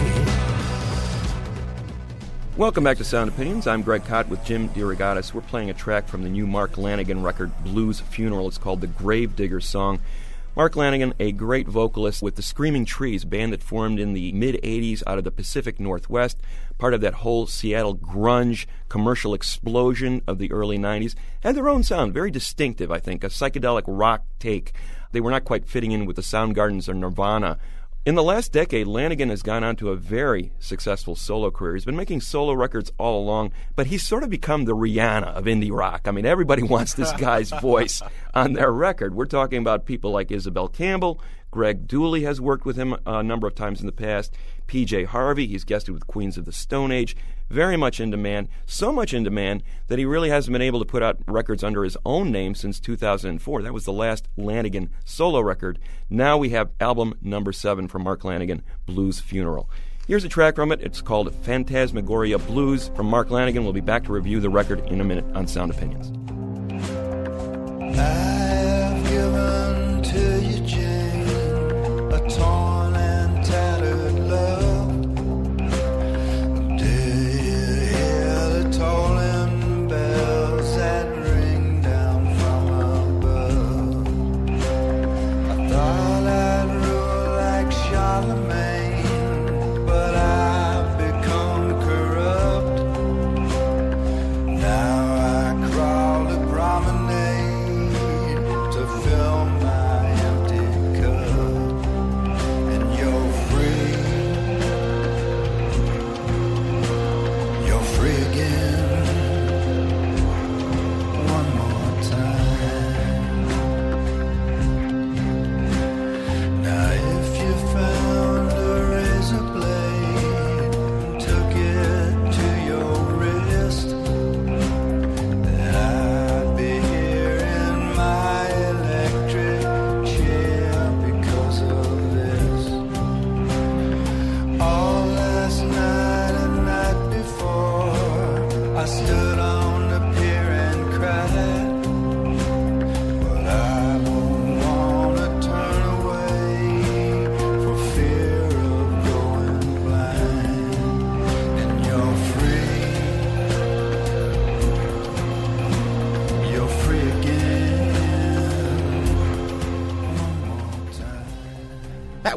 Welcome back to Sound Opinions. I'm Greg Kot with Jim DeRogatis. We're playing a track from the new Mark Lanegan record, Blues Funeral. It's called The Gravedigger Song. Mark Lanegan, a great vocalist with the Screaming Trees, band that formed in the mid-eighties out of the Pacific Northwest, part of that whole Seattle grunge commercial explosion of the early nineties. Had their own sound, very distinctive, I think, a psychedelic rock take. They were not quite fitting in with the Soundgardens or Nirvana. In the last decade, Lanegan has gone on to a very successful solo career. He's been making solo records all along, but he's sort of become the Rihanna of indie rock. I mean, everybody wants this guy's voice on their record. We're talking about people like Isabel Campbell. Greg Dooley has worked with him a number of times in the past. P J Harvey, he's guested with Queens of the Stone Age. Very much in demand. So much in demand that he really hasn't been able to put out records under his own name since two thousand four. That was the last Lanegan solo record. Now we have album number seven from Mark Lanegan, Blues Funeral. Here's a track from it. It's called Phantasmagoria Blues from Mark Lanegan. We'll be back to review the record in a minute on Sound Opinions.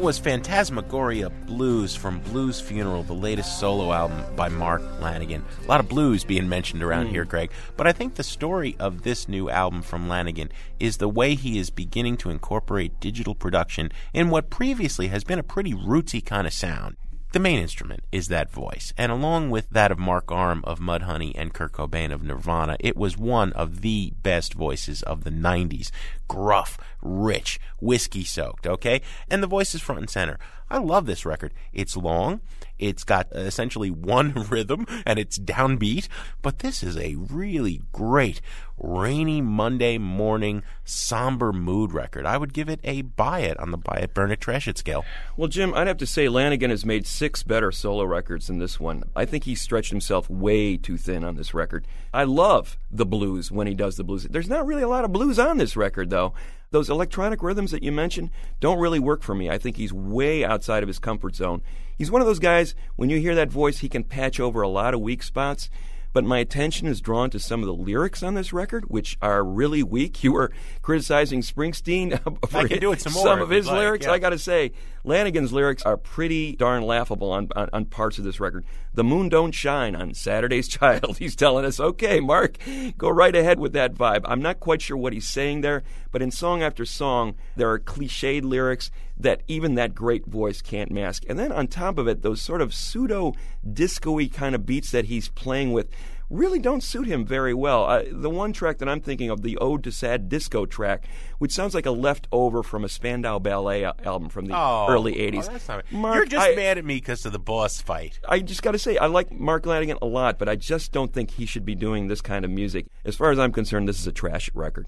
was Phantasmagoria Blues from Blues Funeral, the latest solo album by Mark Lanegan. A lot of blues being mentioned around mm. here, Greg. But I think the story of this new album from Lanegan is the way he is beginning to incorporate digital production in what previously has been a pretty rootsy kind of sound. The main instrument is that voice, and along with that of Mark Arm of Mudhoney and Kurt Cobain of Nirvana, it was one of the best voices of the nineties. Gruff, rich, whiskey-soaked, okay? And the voice is front and center. I love this record. It's long, it's got essentially one rhythm, and it's downbeat, but this is a really great rainy Monday morning somber mood record. I would give it a buy it on the buy it, burn it, trash it scale. Well, Jim, I'd have to say Lanegan has made six better solo records than this one. I think he stretched himself way too thin on this record. I love the blues when he does the blues. There's not really a lot of blues on this record, though. Those electronic rhythms that you mentioned don't really work for me. I think he's way outside of his comfort zone. He's one of those guys, when you hear that voice, he can patch over a lot of weak spots. But my attention is drawn to some of the lyrics on this record, which are really weak. You were criticizing Springsteen for I can do it some, more some of his like, lyrics. yeah. I got to say, Lanegan's lyrics are pretty darn laughable on, on, on parts of this record. The moon don't shine on Saturday's Child. He's telling us, okay, Mark, go right ahead with that vibe. I'm not quite sure what he's saying there, but in song after song, there are cliched lyrics that even that great voice can't mask. And then on top of it, those sort of pseudo-disco-y kind of beats that he's playing with really don't suit him very well. Uh, the one track that I'm thinking of, the Ode to Sad Disco track, which sounds like a leftover from a Spandau Ballet album from the oh, early eighties. Oh, that's not Mark, You're just I, mad at me because of the boss fight. I just got to say, I like Mark Lanegan a lot, but I just don't think he should be doing this kind of music. As far as I'm concerned, this is a trash record.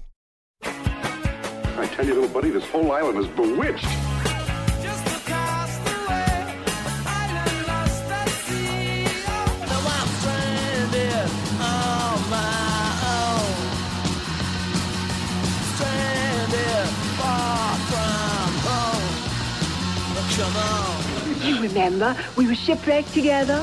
I tell you, little buddy, this whole island is bewitched. You remember, we were shipwrecked together.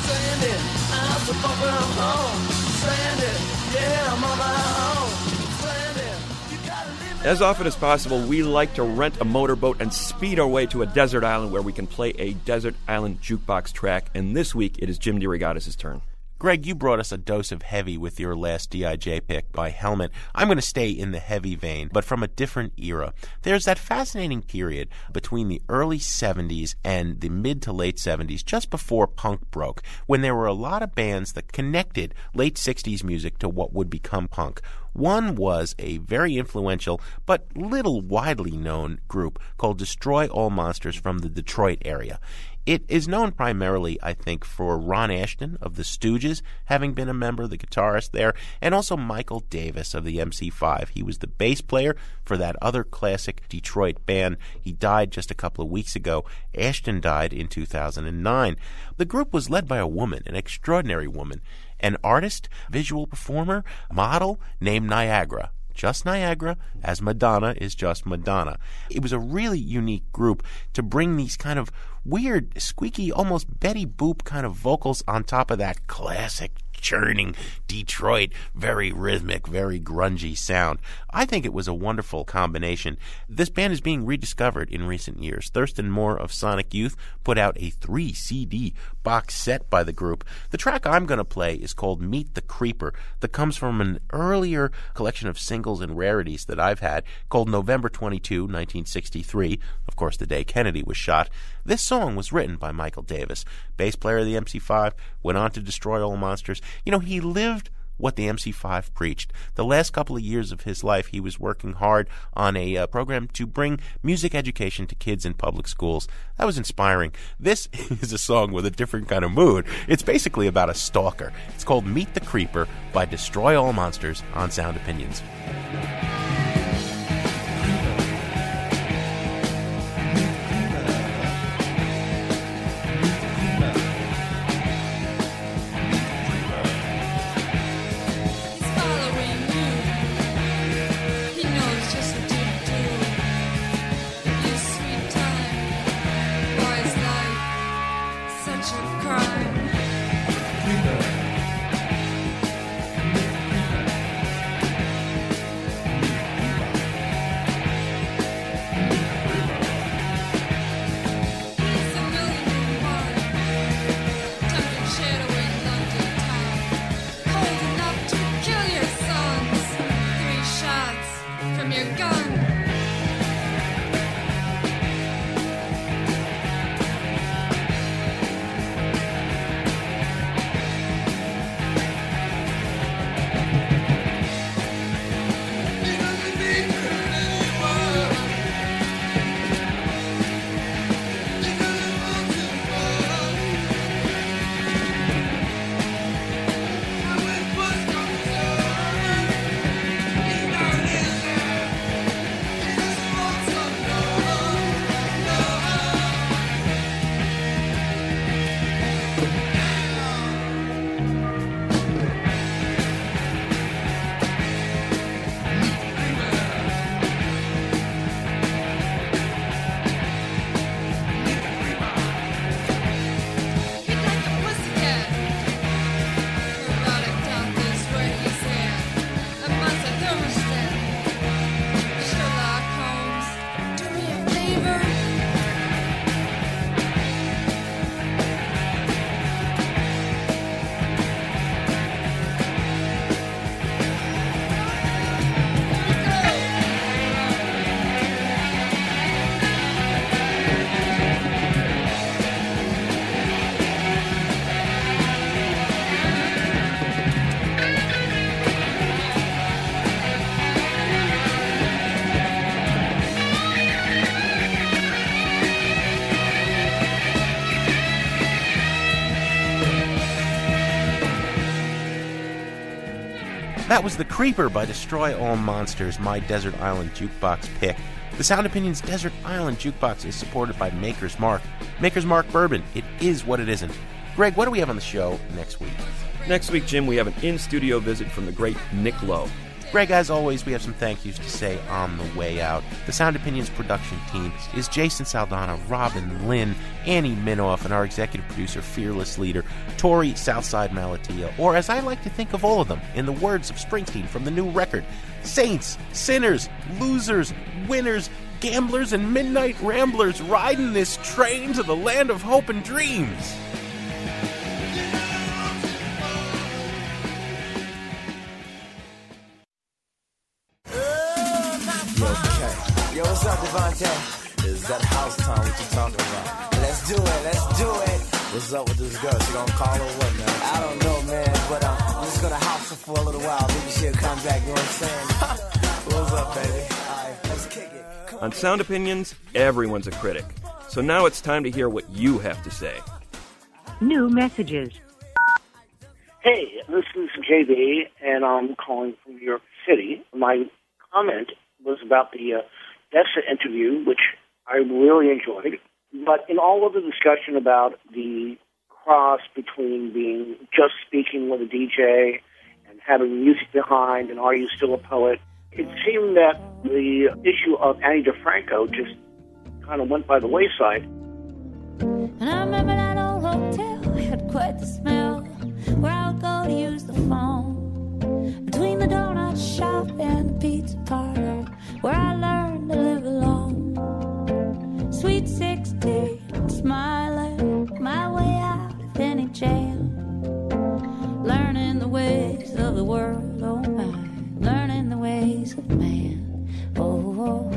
As often as possible, we like to rent a motorboat and speed our way to a desert island where we can play a desert island jukebox track. And this week, it is Jim DeRogatis' turn. Greg, you brought us a dose of heavy with your last D I J pick by Helmet. I'm going to stay in the heavy vein, but from a different era. There's that fascinating period between the early seventies and the mid to late seventies, just before punk broke, when there were a lot of bands that connected late sixties music to what would become punk. One was a very influential but little widely known group called Destroy All Monsters from the Detroit area. It is known primarily, I think, for Ron Ashton of the Stooges having been a member, the guitarist there, and also Michael Davis of the M C five. He was the bass player for that other classic Detroit band. He died just a couple of weeks ago. Ashton died in two thousand nine. The group was led by a woman, an extraordinary woman, an artist, visual performer, model named Niagara. Just Niagara, as Madonna is just Madonna. It was a really unique group to bring these kind of weird, squeaky, almost Betty Boop kind of vocals on top of that classic, churning Detroit, very rhythmic, very grungy sound. I think it was a wonderful combination. This band is being rediscovered in recent years. Thurston Moore of Sonic Youth put out a three C D box set by the group. The track I'm going to play is called Meet the Creeper, that comes from an earlier collection of singles and rarities that I've had called November twenty-second, nineteen sixty-three, of course the day Kennedy was shot. This song was written by Michael Davis, bass player of the M C five, went on to Destroy All Monsters. You know, he lived what the M C five preached. The last couple of years of his life, he was working hard on a uh, program to bring music education to kids in public schools. That was inspiring. This is a song with a different kind of mood. It's basically about a stalker. It's called Meet the Creeper by Destroy All Monsters on Sound Opinions. same gun. That was The Creeper by Destroy All Monsters, my Desert Island Jukebox pick. The Sound Opinions Desert Island Jukebox is supported by Maker's Mark. Maker's Mark Bourbon, it is what it isn't. Greg, what do we have on the show next week? Next week, Jim, we have an in-studio visit from the great Nick Lowe. Greg, as always, we have some thank yous to say on the way out. The Sound Opinions production team is Jason Saldana, Robin Lynn, Annie Minoff, and our executive producer, fearless leader, Tori Southside Malatia, or as I like to think of all of them, in the words of Springsteen from the new record, saints, sinners, losers, winners, gamblers, and midnight ramblers riding this train to the land of hope and dreams. Yo, what's up, Devontae? Is that house time? What you talking about? Let's do it, let's do it. What's up with this girl? She gonna call or what, man? I don't know, man, but uh, I'm just gonna house her for a little while. Maybe she'll come back, you know what I'm saying? What's up, baby? All right, let's kick it. Come On Sound Opinions, everyone's a critic. So now it's time to hear what you have to say. New messages. Hey, this is J B, and I'm calling from New York City. My comment was about the uh, Dessa interview, which I really enjoyed. But in all of the discussion about the cross between being just speaking with a D J and having music behind and are you still a poet, it seemed that the issue of Annie DeFranco just kind of went by the wayside. And I remember that old hotel had quite the smell, where I would go to use the phone, between the donut shop and the pizza parlor, where I learned to live alone. Sweet sixteen, smiling my way out of any jam, learning the ways of the world, oh my, learning the ways of man, oh, oh,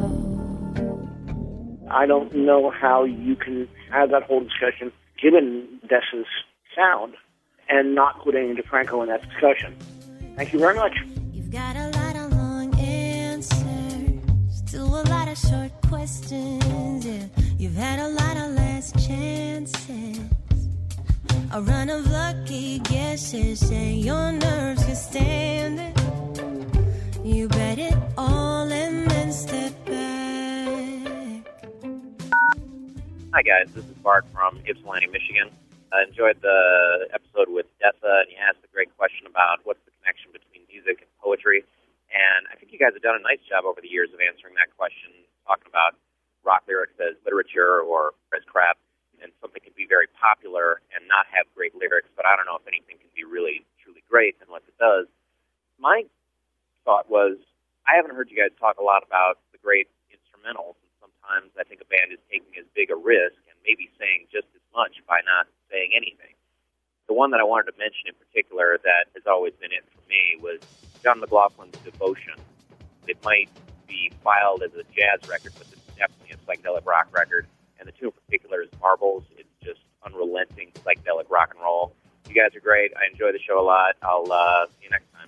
oh. I don't know how you can have that whole discussion, given Dessa's sound, and not put Annie DeFranco in that discussion. Thank you very much. You've got a lot of long answers to a lot of short questions. Yeah. You've had a lot of last chances, a run of lucky guesses. Say your nerves can stand it. You bet it all and then step back. Hi guys, this is Bart from Ypsilanti, Michigan. I enjoyed the episode with Dessa, and you asked a great question about what's the connection between music and poetry. And I think you guys have done a nice job over the years of answering that question, talking about rock lyrics as literature or as crap, and something can be very popular and not have great lyrics, but I don't know if anything can be really, truly great unless it does. My thought was, I haven't heard you guys talk a lot about the great instrumentals, and sometimes I think a band is taking as big a risk and maybe saying just as much by not saying anything. The one that I wanted to mention in particular that has always been it for me was John McLaughlin's Devotion. It might be filed as a jazz record, but it's definitely a psychedelic rock record. And the tune in particular is Marbles. It's just unrelenting psychedelic rock and roll. You guys are great. I enjoy the show a lot. I'll uh, see you next time.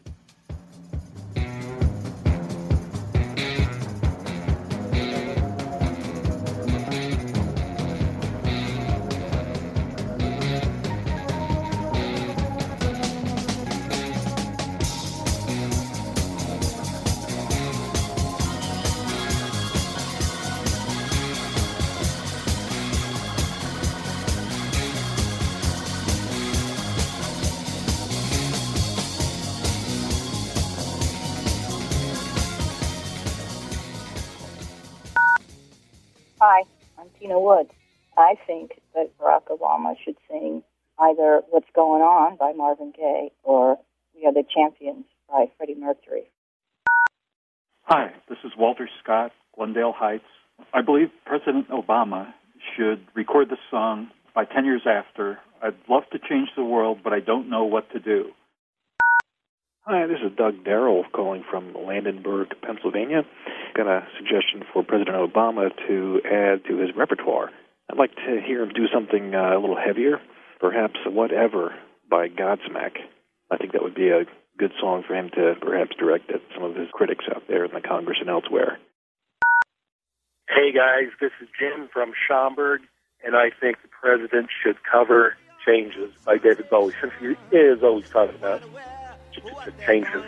Hi, I'm Tina Wood. I think that Barack Obama should sing either What's Going On by Marvin Gaye or We Are the Champions by Freddie Mercury. Hi, this is Walter Scott, Glendale Heights. I believe President Obama should record the song by ten years after. I'd love to change the world, but I don't know what to do. Hi, this is Doug Darrell calling from Landenberg, Pennsylvania. Got a suggestion for President Obama to add to his repertoire. I'd like to hear him do something uh, a little heavier, perhaps Whatever by Godsmack. I think that would be a good song for him to perhaps direct at some of his critics out there in the Congress and elsewhere. Hey guys, this is Jim from Schaumburg, and I think the president should cover Changes by David Bowie, since he is always talking about changes.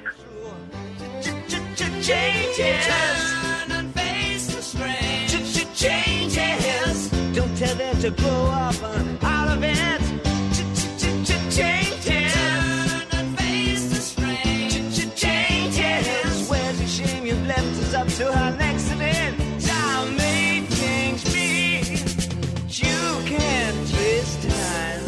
Changes. Turn and face the strain. Changes. Don't tell them to grow up on all of it. Changes. Turn and face the strain. Changes. Where's the shame you've left us up to our next event? Time may change me. You can't twist time.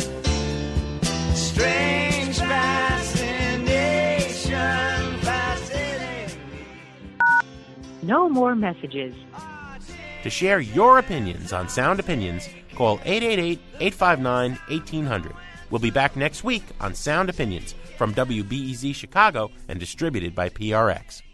Strange fascination. Fascinating. No more messages. To share your opinions on Sound Opinions, call eight eight eight, eight five nine, one eight zero zero. We'll be back next week on Sound Opinions from W B E Z Chicago and distributed by P R X.